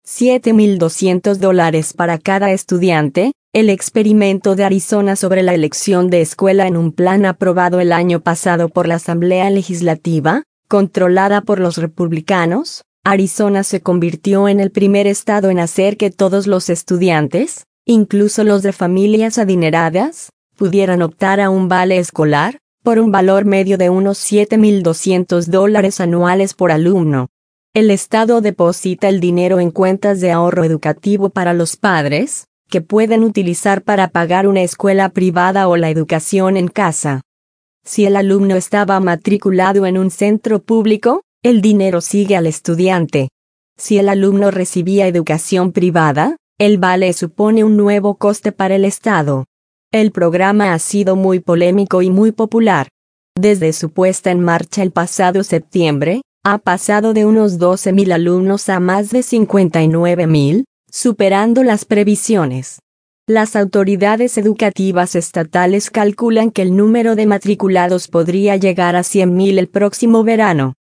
$7,200 para cada estudiante. El experimento de Arizona sobre la elección de escuela en un plan aprobado el año pasado por la Asamblea Legislativa, controlada por los republicanos, Arizona se convirtió en el primer estado en hacer que todos los estudiantes, incluso los de familias adineradas, pudieran optar a un vale escolar, por un valor medio de unos $7,200 anuales por alumno. El estado deposita el dinero en cuentas de ahorro educativo para los padres, que pueden utilizar para pagar una escuela privada o la educación en casa. Si el alumno estaba matriculado en un centro público, el dinero sigue al estudiante. Si el alumno recibía educación privada, el vale supone un nuevo coste para el Estado. El programa ha sido muy polémico y muy popular. Desde su puesta en marcha el pasado septiembre, ha pasado de unos 12,000 alumnos a más de 59,000, superando las previsiones. Las autoridades educativas estatales calculan que el número de matriculados podría llegar a 100,000 el próximo verano.